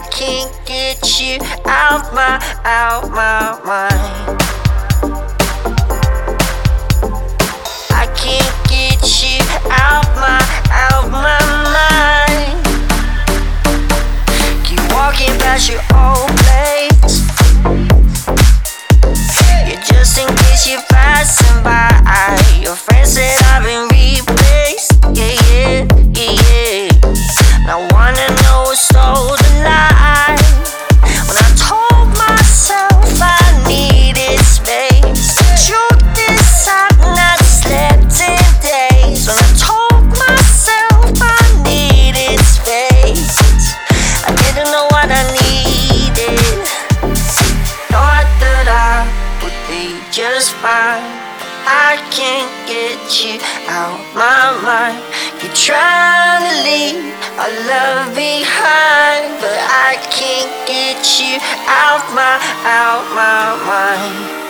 can't get you out my mind. I can't get you out my mind. Keep walking past your old place. You're just in case you're passing by. Your friend said I've been replaced. Yeah. I wanna know what's so lie. When I told myself I needed space. Truth is I've not slept in days. When I told myself I needed space, I didn't know what I needed. Thought that I would be just fine. I can't get you out my mind. You're trying to leave our love behind, but I can't get you out my mind.